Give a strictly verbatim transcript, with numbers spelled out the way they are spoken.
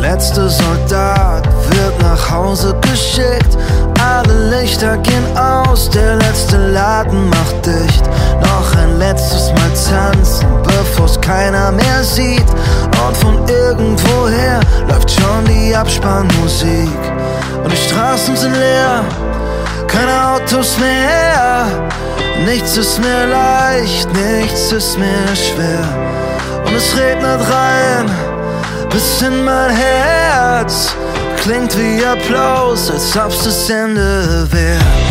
letzte Soldat wird nach Hause geschickt. Alle Lichter gehen aus, der letzte Laden macht dicht. Noch ein letztes Mal tanzen, bevor's keiner mehr sieht. Und von irgendwoher läuft schon die Abspannmusik. Und die Straßen sind leer, keine Autos mehr. Nichts ist mehr leicht, nichts ist mehr schwer. Und es regnet rein, bis in mein Herz. Klingt wie Applaus, als ob's das Ende wär.